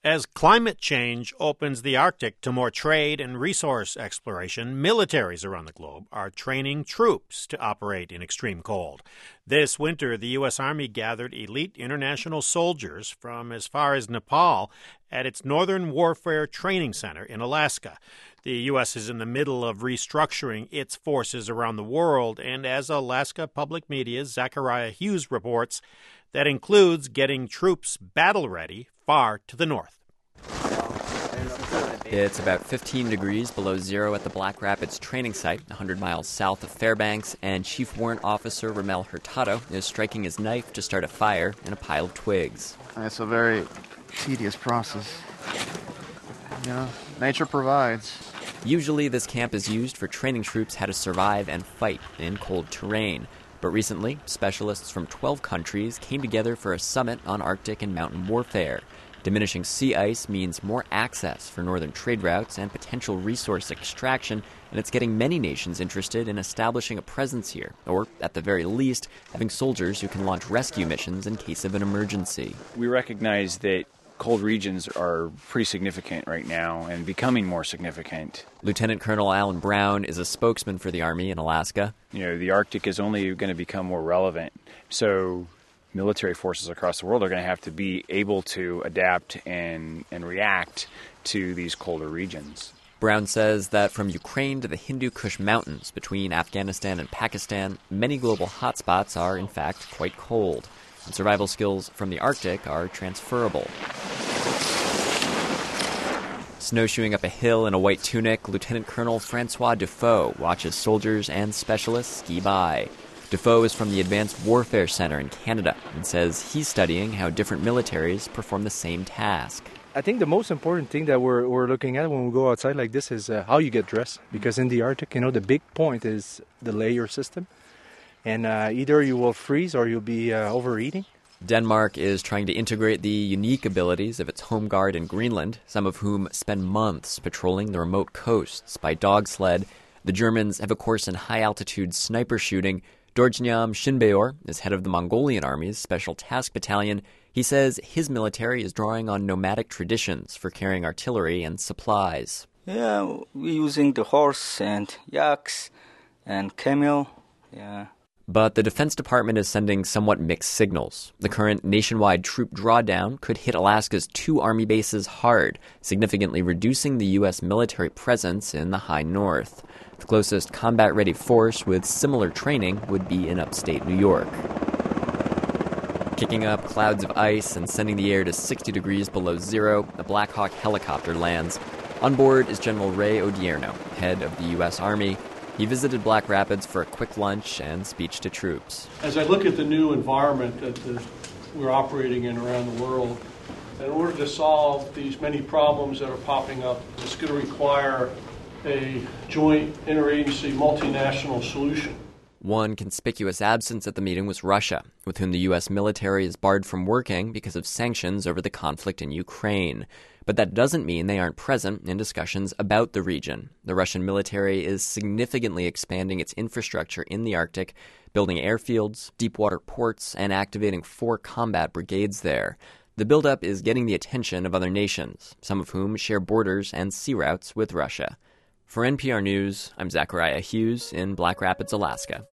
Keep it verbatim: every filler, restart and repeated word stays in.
As climate change opens the Arctic to more trade and resource exploration, militaries around the globe are training troops to operate in extreme cold. This winter, the U S. Army gathered elite international soldiers from as far as Nepal at its Northern Warfare Training Center in Alaska. The U S is in the middle of restructuring its forces around the world, and as Alaska Public Media's Zachariah Hughes reports, that includes getting troops battle-ready far to the north. It's about fifteen degrees below zero at the Black Rapids training site, one hundred miles south of Fairbanks, and Chief Warrant Officer Ramel Hurtado is striking his knife to start a fire in a pile of twigs. It's a very tedious process. You know, nature provides. Usually this camp is used for training troops how to survive and fight in cold terrain. But recently, specialists from twelve countries came together for a summit on Arctic and mountain warfare. Diminishing sea ice means more access for northern trade routes and potential resource extraction, and it's getting many nations interested in establishing a presence here, or, at the very least, having soldiers who can launch rescue missions in case of an emergency. We recognize that cold regions are pretty significant right now and becoming more significant. Lieutenant Colonel Alan Brown is a spokesman for the Army in Alaska. You know, the Arctic is only going to become more relevant, so military forces across the world are going to have to be able to adapt and, and react to these colder regions. Brown says that from Ukraine to the Hindu Kush Mountains between Afghanistan and Pakistan, many global hotspots are, in fact, quite cold. And survival skills from the Arctic are transferable. Snowshoeing up a hill in a white tunic, Lieutenant Colonel Francois Dufault watches soldiers and specialists ski by. Dufault is from the Advanced Warfare Center in Canada and says he's studying how different militaries perform the same task. I think the most important thing that we're, we're looking at when we go outside like this is uh, how you get dressed. Because in the Arctic, you know, the big point is the layer system. And uh, either you will freeze or you'll be uh, overeating. Denmark is trying to integrate the unique abilities of its home guard in Greenland, some of whom spend months patrolling the remote coasts by dog sled. The Germans have a course in high-altitude sniper shooting. Dorjnyam Shinbeor is head of the Mongolian Army's Special Task Battalion. He says his military is drawing on nomadic traditions for carrying artillery and supplies. Yeah, we're using the horse and yaks and camel, yeah. But the Defense Department is sending somewhat mixed signals. The current nationwide troop drawdown could hit Alaska's two Army bases hard, significantly reducing the U S military presence in the high north. The closest combat-ready force with similar training would be in upstate New York. Kicking up clouds of ice and sending the air to sixty degrees below zero, a Black Hawk helicopter lands. On board is General Ray Odierno, head of the U S. Army. He visited Black Rapids for a quick lunch and speech to troops. As I look at the new environment that the, we're operating in around the world, in order to solve these many problems that are popping up, it's going to require a joint interagency multinational solution. One conspicuous absence at the meeting was Russia, with whom the U S military is barred from working because of sanctions over the conflict in Ukraine. But that doesn't mean they aren't present in discussions about the region. The Russian military is significantly expanding its infrastructure in the Arctic, building airfields, deep-water ports, and activating four combat brigades there. The buildup is getting the attention of other nations, some of whom share borders and sea routes with Russia. For N P R News, I'm Zachariah Hughes in Black Rapids, Alaska.